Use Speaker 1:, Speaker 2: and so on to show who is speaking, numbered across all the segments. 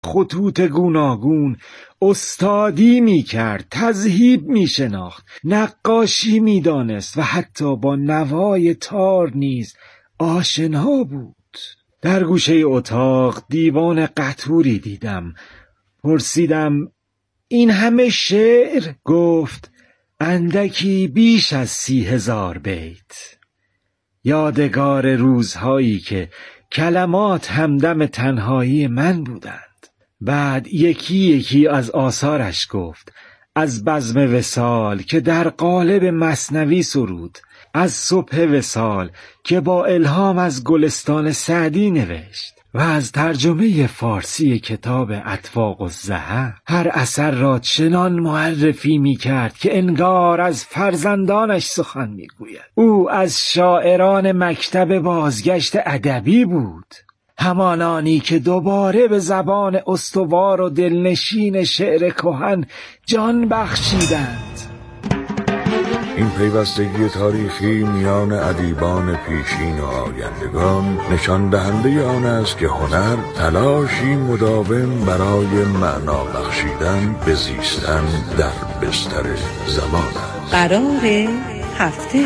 Speaker 1: خطوط گوناگون استادی می کرد، تذهیب می شناخت، نقاشی می دانست و حتی با نوای تار نیز آشنا بود. در گوشه اتاق دیوان قطوری دیدم. پرسیدم این همه شعر؟ گفت اندکی بیش از 30,000 بیت. یادگار روزهایی که کلمات همدم تنهایی من بودند. بعد یکی یکی از آثارش گفت، از بزم وصال که در قالب مثنوی سرود، از صبح وصال که با الهام از گلستان سعدی نوشت و از ترجمه فارسی کتاب اطواق الزهر. هر اثر را چنان معرفی می کرد که انگار از فرزندانش سخن می گوید. او از شاعران مکتب بازگشت ادبی بود، همانانی که دوباره به زبان استوار و دلنشین شعر کهن جان بخشیدند.
Speaker 2: این پیوستگی تاریخی میان ادیبان پیشین و آیندگان نشان دهنده آن است که هنر تلاشی مداوم برای معنا بخشیدن به زیستن در بستر زمان است.
Speaker 3: قرار هفته.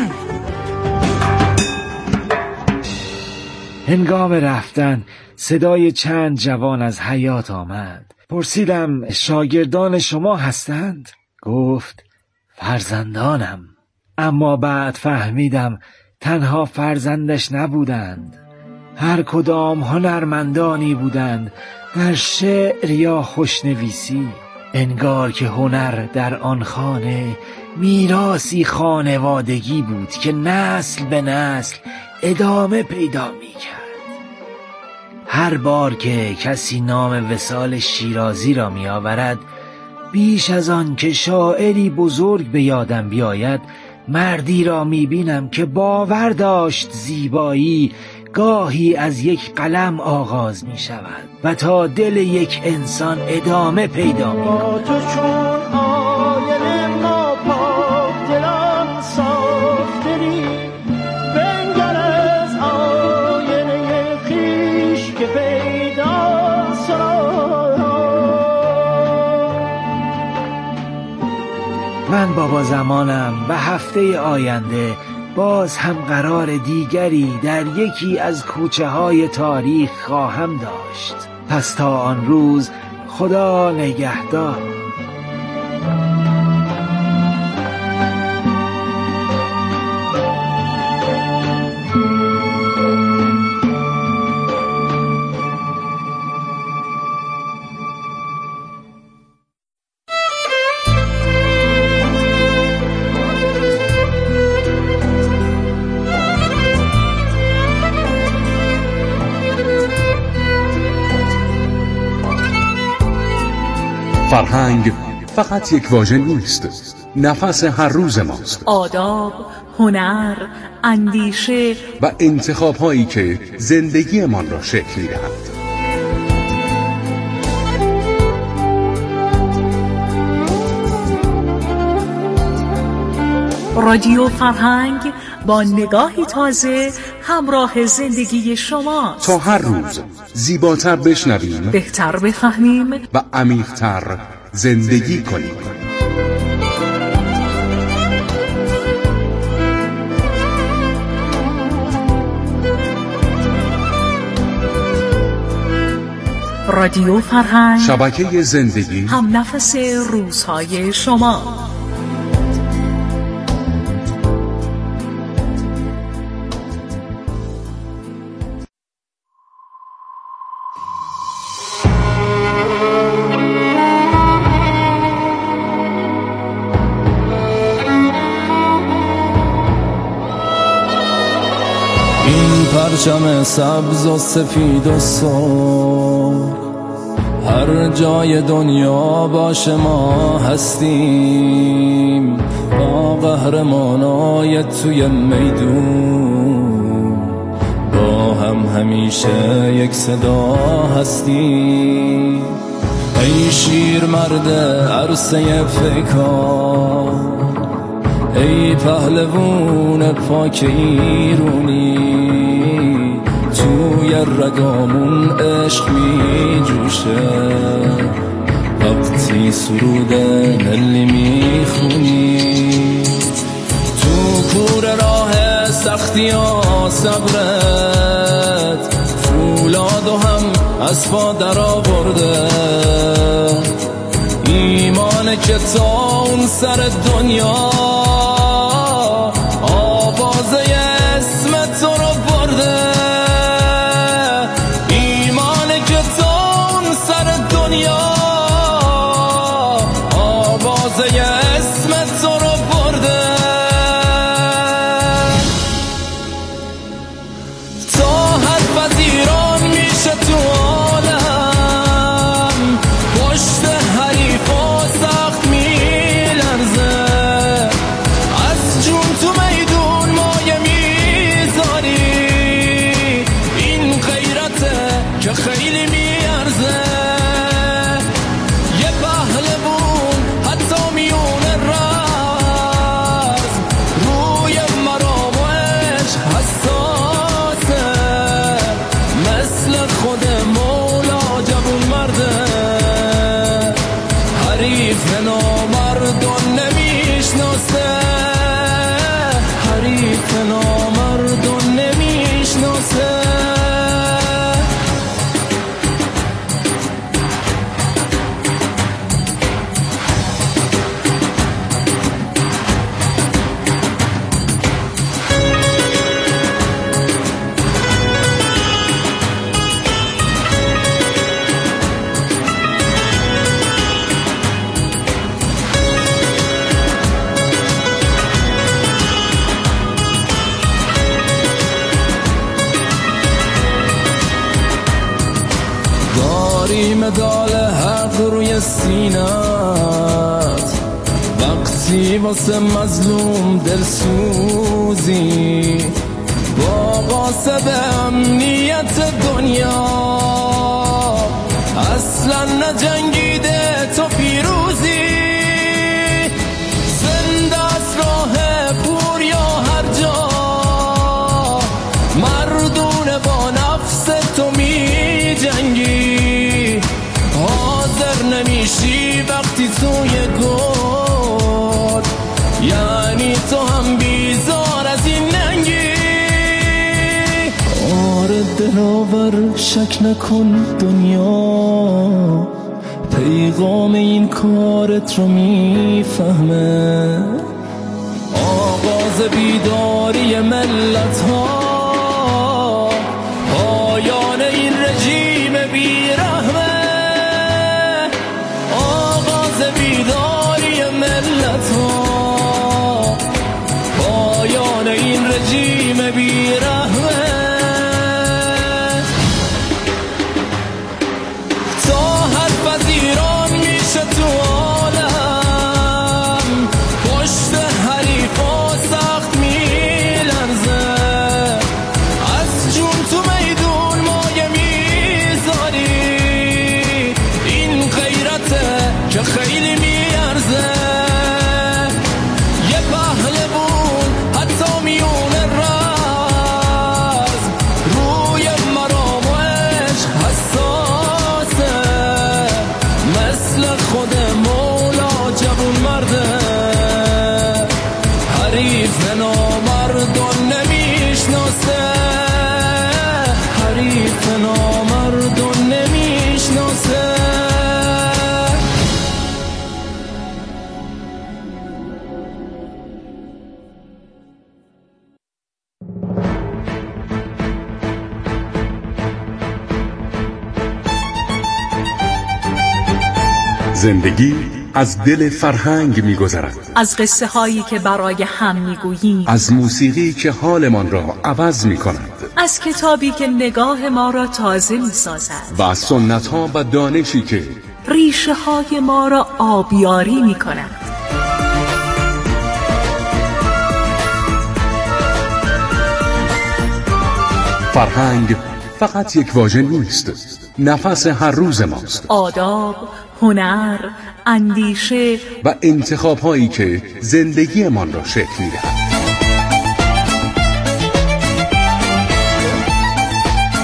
Speaker 1: هنگام رفتن صدای چند جوان از حیاط آمد. پرسیدم شاگردان شما هستند؟ گفت فرزندانم. اما بعد فهمیدم تنها فرزندش نبودند، هر کدام هنرمندانی بودند در شعر یا خوشنویسی. انگار که هنر در آن خانه میراثی خانوادگی بود که نسل به نسل ادامه پیدا می کرد. هر بار که کسی نام وصال شیرازی را می آورد، بیش از آن که شاعری بزرگ به یادم بیاید، مردی را می بینم که باور داشت زیبایی گاهی از یک قلم آغاز می شود و تا دل یک انسان ادامه پیدا می کند. من بابا زمانم به هفته آینده باز هم قرار دیگری در یکی از کوچه های تاریخ خواهم داشت. پس تا آن روز خدا نگهدار.
Speaker 4: فرهنگ فقط یک واژه نیست، نفس هر روز ماست.
Speaker 5: آداب، هنر، اندیشه
Speaker 4: و انتخاب‌هایی که زندگیمان را شکل می‌دهند.
Speaker 5: رادیو فرهنگ با نگاهی تازه همراه زندگی شما،
Speaker 4: تا هر روز زیباتر بشنویم،
Speaker 5: بهتر بفهمیم
Speaker 4: و عمیق‌تر زندگی کنیم.
Speaker 5: رادیو فرهنگ،
Speaker 4: شبکه زندگی،
Speaker 5: هم نفس روزهای شما.
Speaker 6: پرچم سبز و سفید و سرخ هر جای دنیا باش ما هستیم، با قهرمانای توی میدون با هم همیشه یک صدا هستیم. ای شیر مرد عرصه فکار، ای پهلوون پاک ایرونی، توی رگامون عشق می جوشه، وقتی سرود نلی می خونی، تو کور راه سختی ها صبرت فولاد و هم از پا در آورده، ایمان که تا اون سر دنیا آوازه اسم تو رو برده، ایمان که تا اون سر دنیا آوازه اسم تو رو برده، تا حد پذیران میشه تو عالم، پشت حریف و سخت میلرزه، از جون تو میدون مایه میذاری، این غیرته که خیلی میارزه، یه پهلوون حتی میونه رزم روی مرامش حساسه، مثل خود مولا جوون مرده، حریف نامردون نمیشناسه، حریف نامردون نمیشناسه. داری مدال حق روی سینت، وقتی واسه مظلوم دلسوزی، با قاصد امنیت دنیا اصلا نجنگیده تو پیروزی، زنده از راه پور یا هر جا، مردونه با نفس تو می جنگی، حاضر نمیشی وقتی توی گل، یعنی تو هم بیزار از این ننگی، آره دلاور شک نکن دنیا پیغام این کارت رو میفهمه، آغاز بیداری ملت ها، پایان این رژیم بیرحمه، آغاز بیداری ملت ها، پایان این رژیم بیرحمه، تا حد پذیران میشه تو عالم، پشت حریف و سخت میلرزه، از جون تو میدون مایه میذاری، این غیرته که خیلی میارزه، یه پهلوون حتی میونه رزم روی مرامش حساسه، مثل خود مولا جوون مرده، حریف نامردون نمیشناسه، حریف نامردون نمیشناسه.
Speaker 4: زندگی از دل فرهنگ می‌گذرد،
Speaker 5: از قصه هایی که برای هم میگوییم،
Speaker 4: از موسیقی که حالمان را عوض می‌کند،
Speaker 5: از کتابی که نگاه ما را تازه می‌سازد،
Speaker 4: و از سنت‌ها و دانشی که
Speaker 5: ریشه های ما را آبیاری می‌کند.
Speaker 4: فرهنگ فقط یک واژه نیست، نفس هر روز ماست.
Speaker 5: آداب، هنر، اندیشه
Speaker 4: و انتخاب‌هایی که زندگیمان را شکل می‌دهد.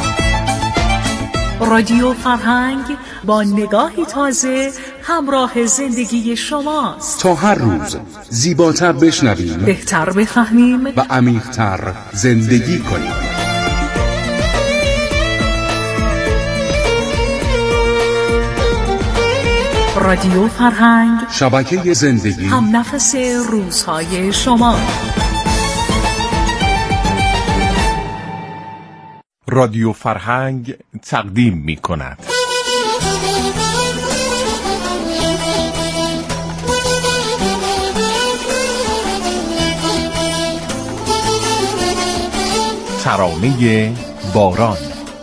Speaker 5: رادیو فرهنگ با نگاهی تازه همراه زندگی شماست.
Speaker 4: تا هر روز زیباتر بشنویم،
Speaker 5: بهتر بفهمیم
Speaker 4: و عمیق‌تر زندگی کنیم.
Speaker 5: رادیو فرهنگ،
Speaker 4: شبکه زندگی،
Speaker 5: هم نفس روزهای شما.
Speaker 7: رادیو فرهنگ تقدیم می کند. ترانه باران.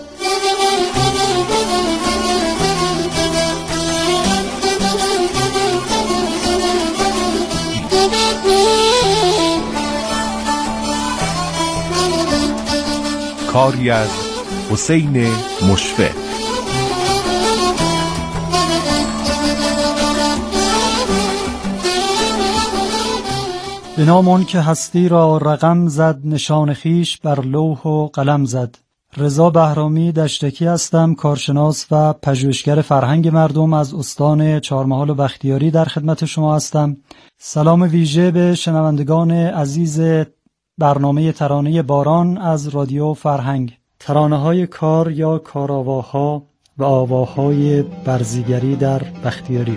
Speaker 7: کاری از حسین مشفق.
Speaker 8: به نام آن که هستی را رقم زد، نشان خیش بر لوح و قلم زد. رضا بهرامی دشتکی هستم، کارشناس و پژوهشگر فرهنگ مردم از استان چهارمحال و بختیاری در خدمت شما هستم. سلام ویژه به شنوندگان عزیز برنامه ترانه باران از رادیو فرهنگ. ترانه‌های کار یا کارآواها و آواهای برزیگری در بختیاری.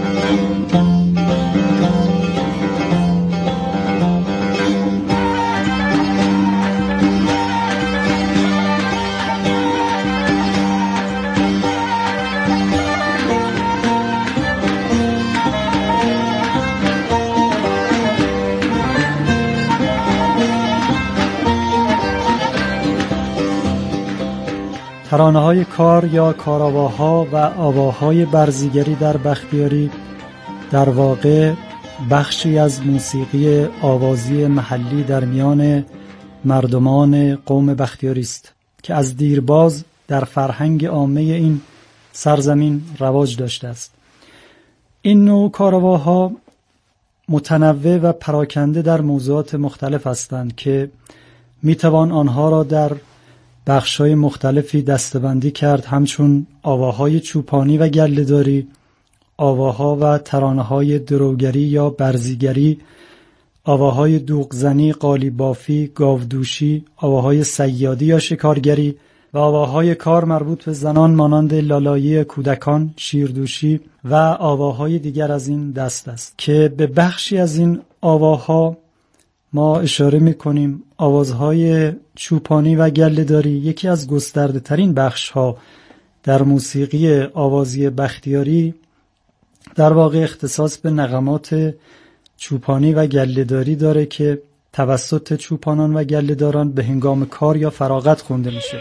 Speaker 8: ترانه‌های کار یا کارآواها و آواهای برزیگری در بختیاری در واقع بخشی از موسیقی آوازی محلی در میان مردمان قوم بختیاری است که از دیرباز در فرهنگ عامه این سرزمین رواج داشته است. این نوع کارآواها متنوع و پراکنده در موضوعات مختلف هستند که میتوان آنها را در بخش‌های مختلفی دسته‌بندی کرد، همچون آواهای چوپانی و گله‌داری، آواها و ترانه‌های دروگری یا برزیگری، آواهای دوغزنی، قالیبافی، گاودوشی، آواهای صیادی یا شکارگری و آواهای کار مربوط به زنان مانند لالایی کودکان، شیردوشی و آواهای دیگر از این دست است که به بخشی از این آواها ما اشاره می‌کنیم. آوازهای چوپانی و گله‌داری یکی از گسترده ترین بخش‌ها در موسیقی آوازی بختیاری در واقع اختصاص به نغمات چوپانی و گله‌داری داره که توسط چوپانان و گله‌داران به هنگام کار یا فراغت خونده میشه.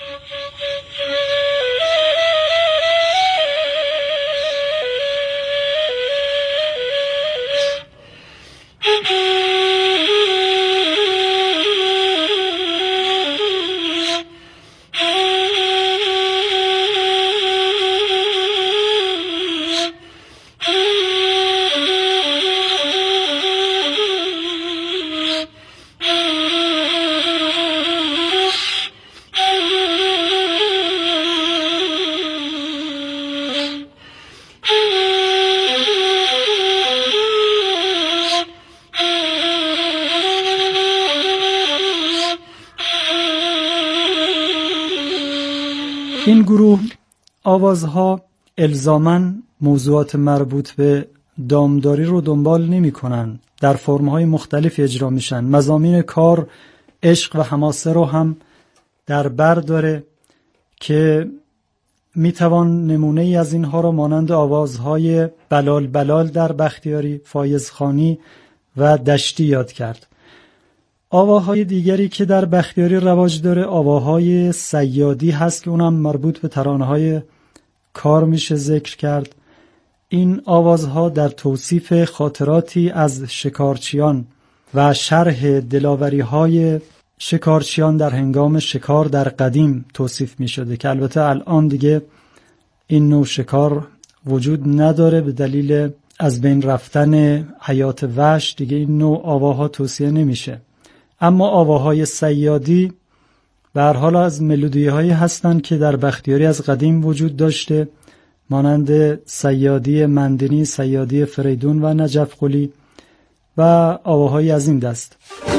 Speaker 8: این گروه آوازها الزاماً موضوعات مربوط به دامداری رو دنبال نمی کنن. در فرم‌های مختلف اجرا میشن. مضامین کار، عشق و حماسه رو هم در بر داره که میتوان نمونه ای از اینها رو مانند آوازهای بلال بلال در بختیاری، فایزخانی و دشتی یاد کرد. آواهای دیگری که در بختیاری رواج داره آواهای صیادی هست که اونم مربوط به ترانه‌های کار میشه ذکر کرد. این آوازها در توصیف خاطراتی از شکارچیان و شرح دلاوری‌های شکارچیان در هنگام شکار در قدیم توصیف می شده که البته الان دیگه این نوع شکار وجود نداره، به دلیل از بین رفتن حیات وحش دیگه این نوع آواها توصیه نمیشه. اما آواهای صیادی به هر حال از ملودی‌هایی هستند که در بختیاری از قدیم وجود داشته، مانند صیادی مندنی، صیادی فریدون و نجف قلی و آواهایی از این دست.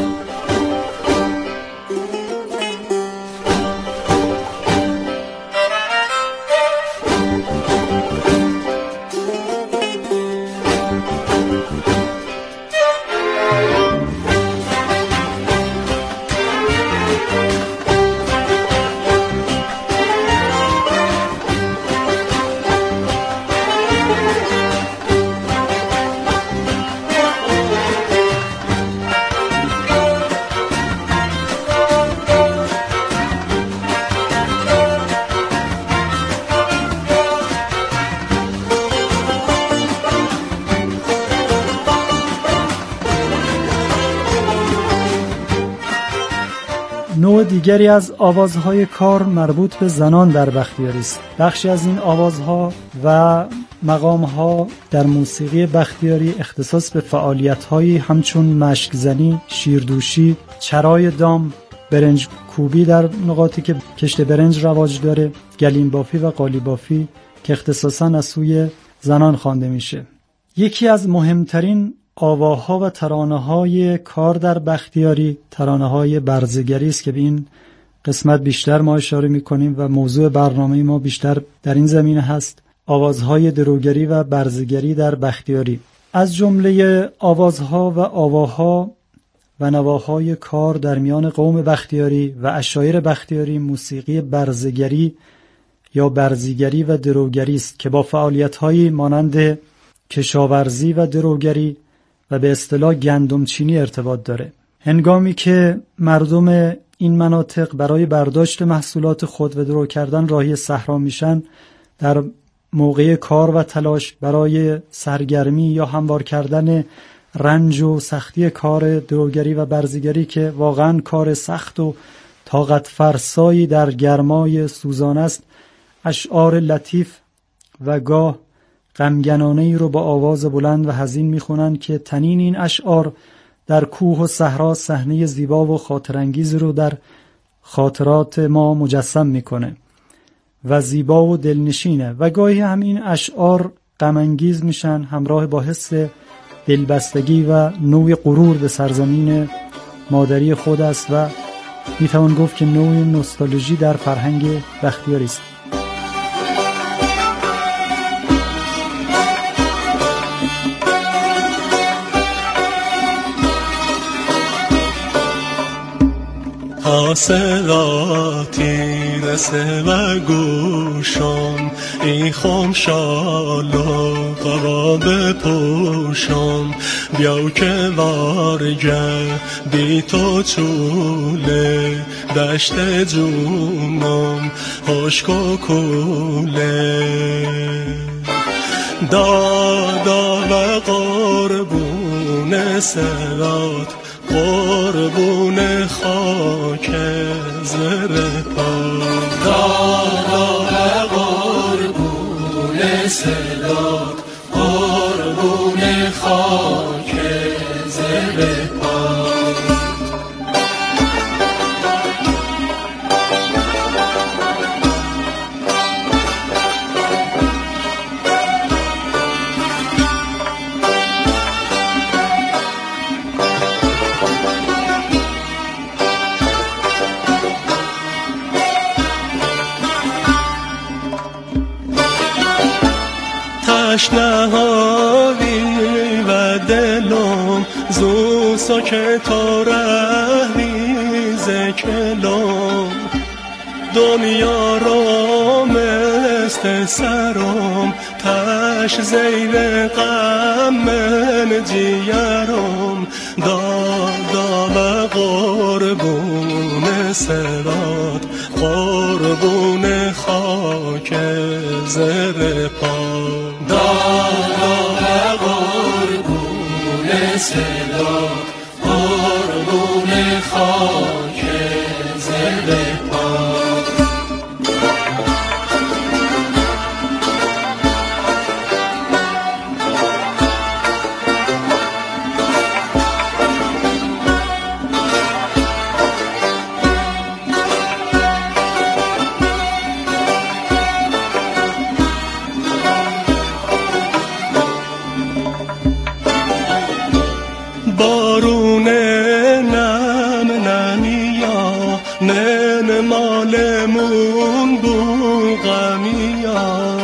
Speaker 8: نوع دیگری از آوازهای کار مربوط به زنان در بختیاری است. بخشی از این آوازها و مقامها در موسیقی بختیاری اختصاص به فعالیت‌هایی همچون مشک‌زنی، شیردوشی، چرای دام، برنج کوبی در نقاطی که کشت برنج رواج داره، گلیم بافی و قالی بافی که اختصاصاً از سوی زنان خوانده میشه. یکی از مهمترین آواها و ترانه‌های کار در بختیاری ترانه‌های برزگری است که به این قسمت بیشتر ما اشاره می‌کنیم و موضوع برنامه ما بیشتر در این زمینه هست. آوازهای دروگری و برزگری در بختیاری از جمله آوازها و آواها و نواهای کار در میان قوم بختیاری و عشایر بختیاری موسیقی برزگری یا برزیگری و دروگری است که با فعالیت‌هایی مانند کشاورزی و دروگری و به اصطلاح گندمچینی ارتباط داره. هنگامی که مردم این مناطق برای برداشت محصولات خود و درو کردن راهی صحرا میشن، در موقع کار و تلاش برای سرگرمی یا هموار کردن رنج و سختی کار دروگری و برزیگری که واقعا کار سخت و طاقت فرسایی در گرمای سوزان است، اشعار لطیف و گاه غمگنانه‌ای رو با آواز بلند و حزین میخونن که تنین این اشعار در کوه و صحرا صحنه زیبا و خاطرانگیز رو در خاطرات ما مجسم میکنه و زیبا و دلنشینه و گاهی هم این اشعار غم‌انگیز میشن همراه با حس دلبستگی و نوعی غرور به سرزمین مادری خود است و میتوان گفت که نوعی نوستالژی در فرهنگ بختیاری است.
Speaker 9: تا صداتی رسه و گوشم ای خمشال و قبا بپوشم بیاو که وارگه بی تو چوله دشت جونم خشک و کوله دادا و قربون صدات قربون خاک زر پا دادا و قربون صدات قربون خاک زر پا تشنهایی و دلم زو ساکت و رهیز کلم دنیا رو مثل سرم تش زیر غم من جیرم دادا و قربون صدات قربون خاک زر پا دادا و قربون صدات قربون خاک زر پا بارون نم نمیا نن مالمون بوغمیا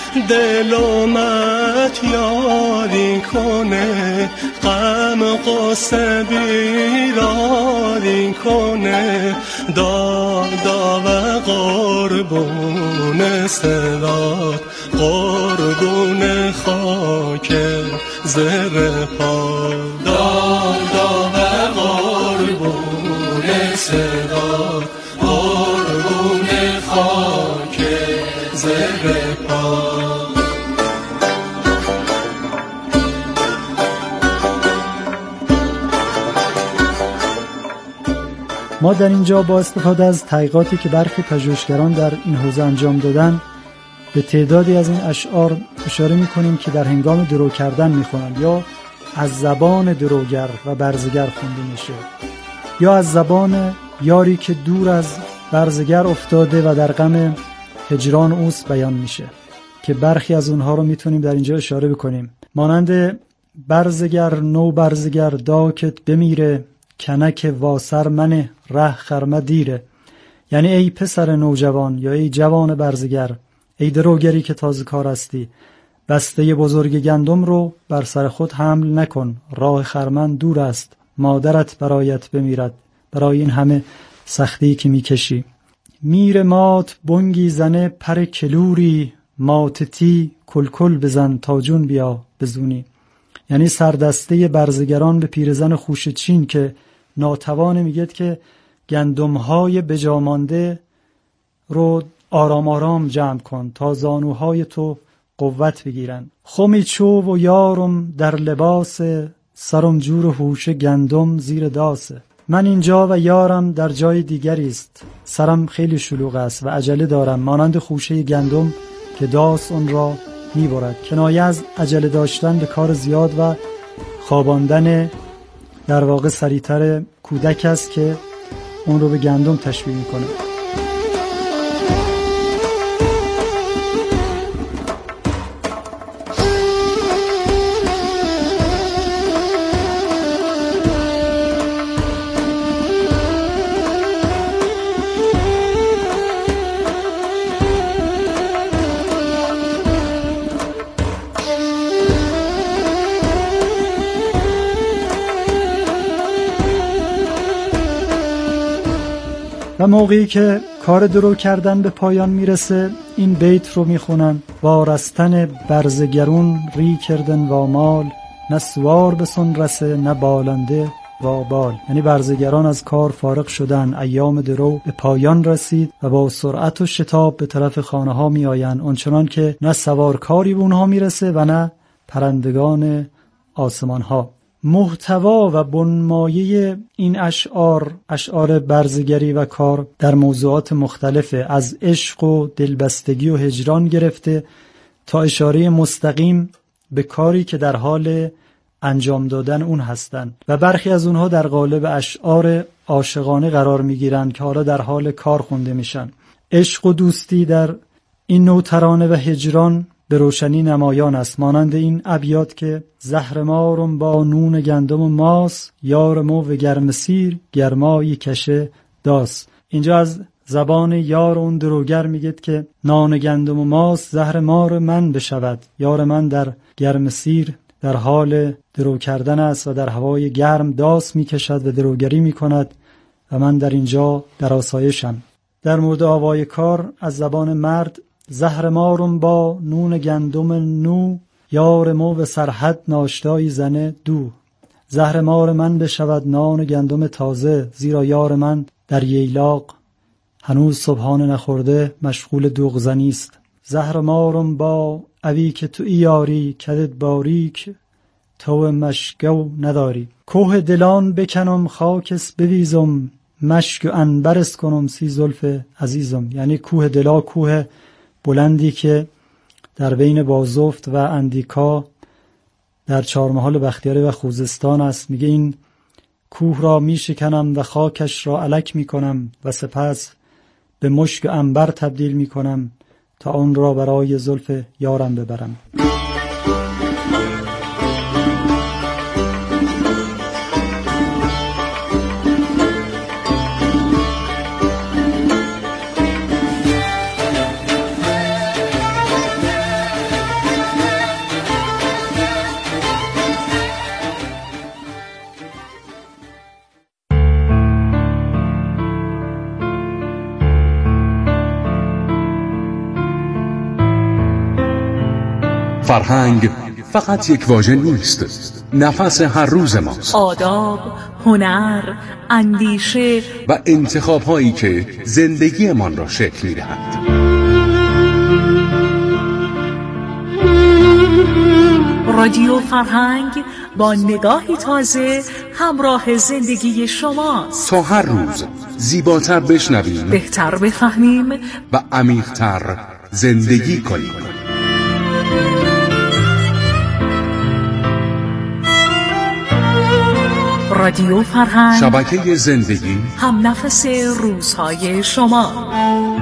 Speaker 9: دلومت یاری کنه غم قصه بیراری کنه دادا و قربون صدات قربون خاک زر پا دادا و قربون صدات قربون خاک زر پا.
Speaker 8: ما در اینجا با استفاده از تحقیقاتی که برخی پژوهشگران در این حوزه انجام دادن به تعدادی از این اشعار اشاره می‌کنیم که در هنگام درو کردن می‌خوانند یا از زبان دروگر و برزگر خونده میشه یا از زبان یاری که دور از برزگر افتاده و در غم هجران اوست بیان میشه که برخی از اونها رو میتونیم در اینجا اشاره بکنیم، مانند برزگر نو برزگر داکت بمیره کنک واسر من ره خرمه دیره. یعنی ای پسر نوجوان یا ای جوان برزگر، ای دروگری که تازه کار هستی، بسته بزرگ گندم رو بر سر خود حمل نکن، راه خرمن دور است، مادرت برایت بمیرد برای این همه سختی که میکشی. میر مات بنگی زنه پر کلوری، ماتتی کلکل بزن تا جون بیا بزونی. یعنی سردسته برزگران به پیرزن خوشچین که ناتوانه میگید که گندمهای بجامانده رو آرام آرام جمع کن تا زانوهای تو قوت بگیرن. خمی چو و یارم در لباس، سرم جور هوش گندم زیر داسه. من اینجا و یارم در جای دیگری است، سرم خیلی شلوغ است و عجله دارم، مانند خوشه گندم که داس اون را میبرد. کنایه از عجله داشتن به کار زیاد و خواباندن در واقع سریعتر کودک است که اون رو به گندم تشبیه میکنه. و موقعی که کار درو کردن به پایان میرسه این بیت رو میخونن: وارستن برزگرون ری کردن و مال، نه سوار به سن رسه نه بالنده و بال. یعنی برزگران از کار فارغ شدن، ایام درو به پایان رسید و با سرعت و شتاب به طرف خانه ها می آین، اونچنان که نه سوارکاری به اونها میرسه و نه پرندگان آسمان ها. محتوا و بنمایه این اشعار برزگری و کار در موضوعات مختلفه، از عشق و دلبستگی و هجران گرفته تا اشاره مستقیم به کاری که در حال انجام دادن اون هستند و برخی از اونها در قالب اشعار عاشقانه قرار میگیرن که حالا در حال کار خونده میشن. عشق و دوستی در این نوع ترانه و هجران به روشنی نمایان است، مانند این ابیات که زهر مارم با نون گندم و ماس، یار مو و گرم سیر گرمایی کشه داس. اینجا از زبان یار اون دروگر میگید که نان گندم و ماس زهر مار من بشود، یار من در گرم سیر در حال درو کردن است و در هوای گرم داس میکشد و دروگری میکند و من در اینجا در آسایشم. در مورد آوای کار از زبان مرد: زهر مارم با نون گندم نو، یار مو و سرحد ناشتایی زنه دو. زهر مار من بشود نان گندم تازه، زیرا یار من در ییلاق هنوز صبحانه نخورده مشغول دوغ زنی است. زهر مارم با اوی که تو یاری، کدت باریک تو مشگو نداری. کوه دلان بکنم خاکس بویزم، مشک و عنبرست کنم سی زلف عزیزم. یعنی کوه دلا، کوه بلندی که در بین بازفت و اندیکا در چهارمحال بختیاری و خوزستان است. میگه این کوه را میشکنم و خاکش را الک میکنم و سپس به مشک و عنبر تبدیل میکنم تا اون را برای زلف یارم ببرم.
Speaker 4: فرهنگ فقط یک واژه نیست، نفس هر روز ماست.
Speaker 5: آداب، هنر، اندیشه
Speaker 4: و انتخاب‌هایی که زندگیمان را شکل می‌دهند.
Speaker 5: رادیو فرهنگ با نگاهی تازه همراه زندگی شماست.
Speaker 4: تا هر روز زیباتر بشنویم،
Speaker 5: بهتر بفهمیم
Speaker 4: و عمیق‌تر زندگی کنیم.
Speaker 5: رادیو فرهنگ،
Speaker 4: شبکه زندگی،
Speaker 5: هم نفس روزهای شما.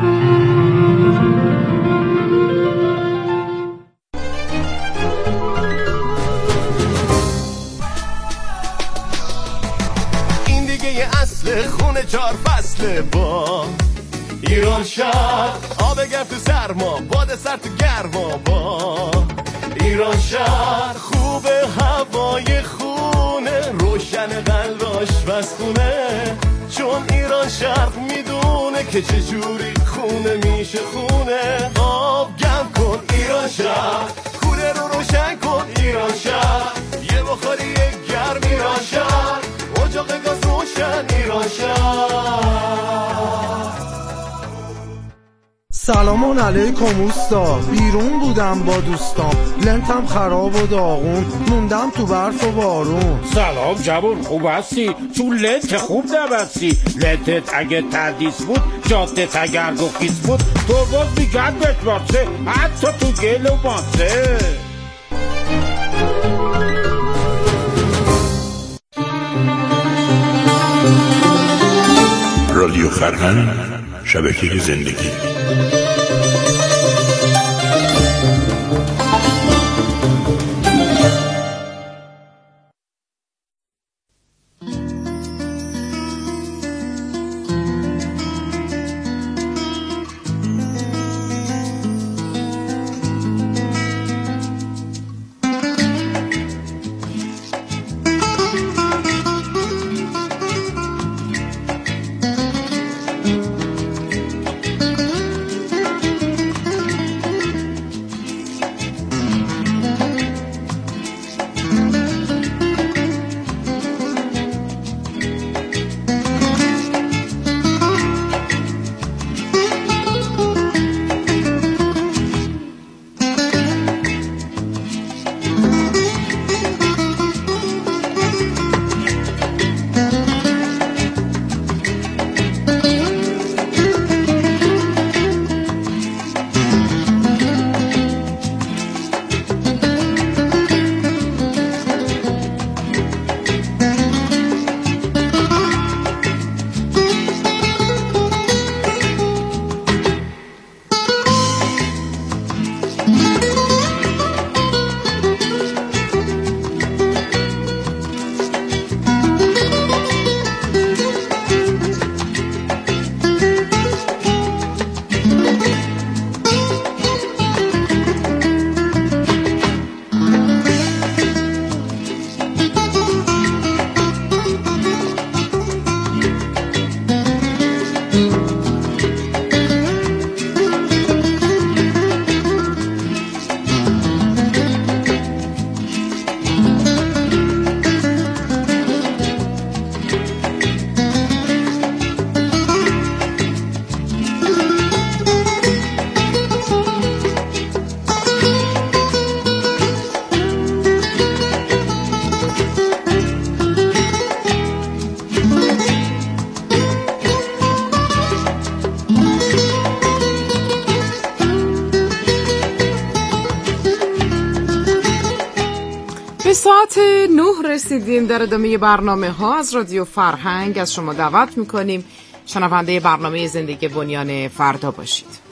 Speaker 9: این دیگه اصل خونه 4 فصله با ایران شهر، آب گرم تو سرما، باد سر تو گرما با ایران شهر. خوبه هوای خونه، روشن قلباش بسخونه، چون ایران شهر میدونه که چجوری خونه میشه خونه. آب گرم کن ایران شهر، کوره رو روشن کن ایران شهر، یه بخاری گرم ایران شهر، اجاق گاز روشن ایران شهر.
Speaker 10: سلام علیکم اوستا، بیرون بودم با دوستام، لنتم خراب و داغون، موندم تو برف و بارون.
Speaker 11: سلام جوون، خوب هستی؟ تو لنت خوب نبستی، لنتت اگه تردیس بود، جادت اگر گخیز بود، تو باز میگن بشماسه، حتی تو گل و ماسه.
Speaker 2: رادیو فرهنگ، شبکه زندگی.
Speaker 12: ساعت 9 رسیدیم. در ادامه برنامه ها از رادیو فرهنگ از شما دعوت میکنیم شنونده برنامه زندگی بنیان فردا باشید.